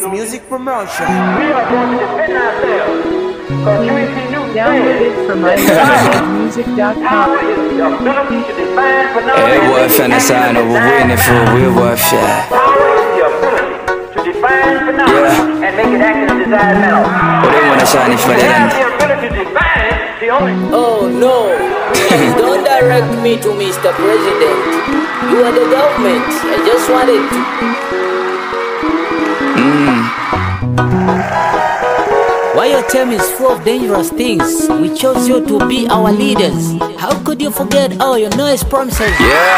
Ace Music Promotion. We are going to defend ourselves. Because Tracy Newton Download it from mymusic.com. power is the ability to define phenomena. Hey boy, finna sign over winning for a real boy fly. Power is the ability to define phenomena and make it act in a desired manner. But they wanna sign it for You have that. the ability to define it, the only... Oh no, please don't direct me to Mr. President. You are the government. I just wanted to. Why your term is full of dangerous things? We chose you to be our leaders. How could you forget all your nice promises? Yeah.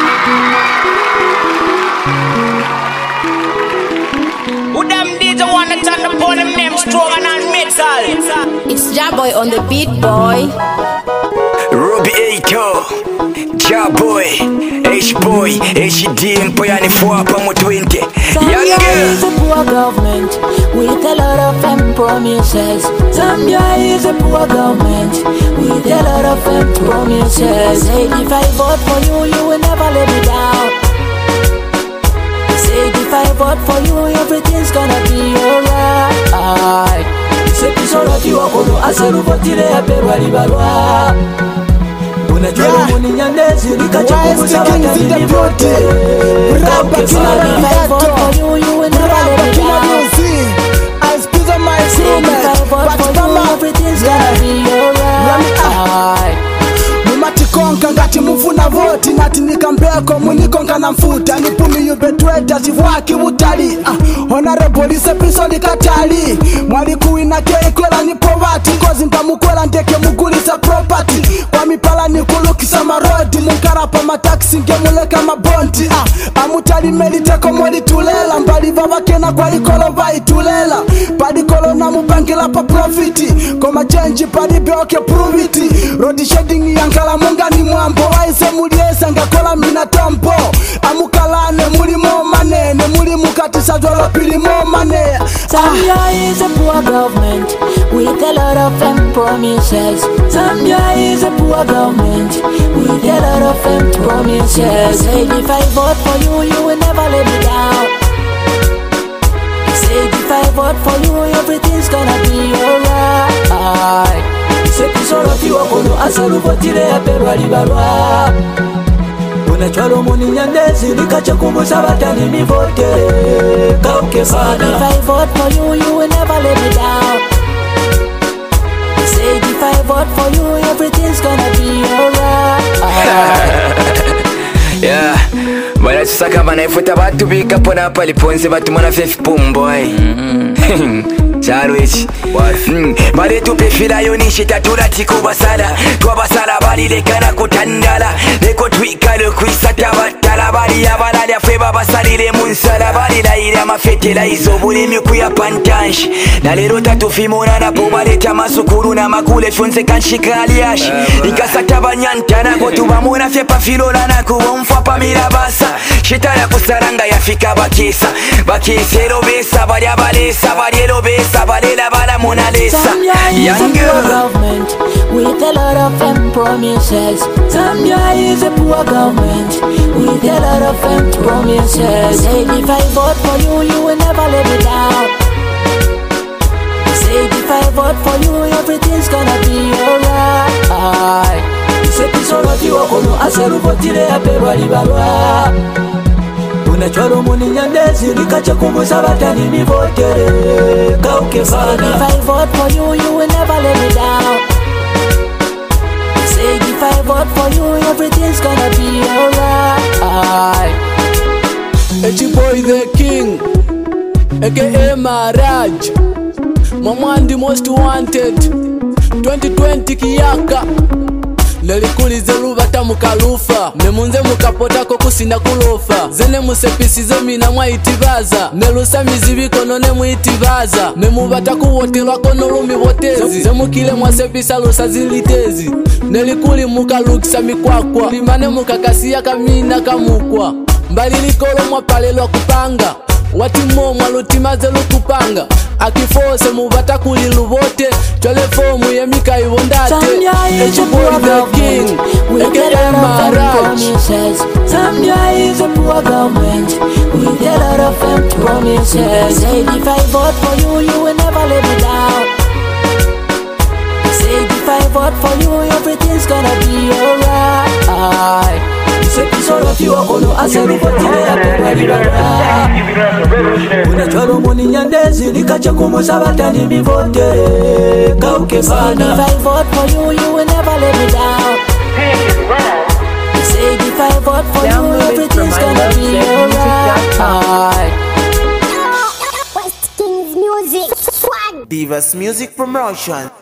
Who them DJ wanna turn the pole them name strong and metal? It's Jaboy on the beat, boy. Ruby Aito, Jaboy, H-Boy, HD, Mpoyani 4 Pamo 20. Zambia is a poor government with a lot of promises. Zambia is a poor government with a lot of promises. Said if I vote for you, you will never let me down. Said if I vote for you, everything's gonna be alright. Se pisorati wakono aseru votile ya perwa libalwa. Unajua muni nyandezi likacha kubusa wakani nivote. Kauke fani if I vote for you, you will never let me down. I speak on my Said if I vote for you, everything's gonna be alright. Mumatikonka ngati mufuna voti nati nikambeko munikonka na mfuta nipumi yubetweta chivwaki utali honorable episode katali mwali kuina keikwela nipo vati kozi nkamukwela ndeke mugulisa property kwa mipala nikulukisa marodi munkarapa mataxi ngemuleka mabondi amutali meliteko mwali tulela mbali vavakena kwa ikolo vaitulela padikolo na mupangila pa profiti koma change padibyoke pruviti road shedding yankala munga ni mwambo waise muliesa ngakola mina tampo amukalane mulimo manene muli mukatisa jwala pilimo mane. Zambia is a poor government with a lot of promises. Zambia is a poor government with a lot of promises. Said if I vote for you, you will never let me down. Said if I vote for you, everything's gonna be alright. Sepisoroti wakono asaru votile ya perwa libalwa. Unachwalo muni nyandezi likacha kubusa watani nivote. Kauke fana. If I vote for you, you will never let me down. Said if I vote for you, everything's gonna be alright. Yeah. Bwana tusaka banaifuta batu bika pona paliponze batu mwana fefi pumboy. Charwich bale tupefila yonishi taturati kubasala twabasala balilekana kutandala leko twikale kwisata batala bali abalali afe babasalire mu nsala balilayira amafetera izo bulimi kuya pantanshi nalero tatufimona napo baleta masukulu n'amakule fyonse kanshikaliashi ikasata banyantana kotubamona fye pafilola nakuwomfwa pamira basa shitala kusaranga yafika bakisa bakisero besa bali abalesa balielo besa balela bala Mona Lisa. Zambia is a poor government with a lot of promises. Zambia is a poor government with a lot of promises. Said if I vote for you, you will never let me down. Said if I vote for you, everything's gonna be alright. Sepisoroti wakono aseru votile ya perwa libalwa. Unachwalo muni nyandezi likacha kubusa watani nivote. Kauke fana. If I vote for you, you will never let me down. Said if I vote for you, everything's gonna be alright. H-Boy the king, aka Maraj, Mamandi most wanted, 2020 kiyaka. Nelikulize lubata mukalufa nemunze mukapotako kusina kulofa zene musepisizo mina mwaitibaza nelusa mizibiko none muitibaza nemubata kuwotelwako nolumi botezi zemukile mwasepisa lusa zilitezi nelikuli mukalukisa mikwakwa limane mukakasiya kamina kamukwa mbali likolo mwapalelwa kupanga watimo mwalutimaze lukupanga akifose mubata kuli lubote chole fomu yemika ibondate echiboy the king aka Maharaj. Zambia is a poor government with a lot of empty promises. Say if I vote for you, you will never let me down. Say if I vote for you, everything's gonna be alright. Say peace all of you are gonna answer for unachoro muni nyandezi nikache kumusabatani mivote kauke bana. If I vote for you, you will never let me down. Say if I vote for you, everything's gonna be alright. West Kings Music Swag Divas Music Promotion.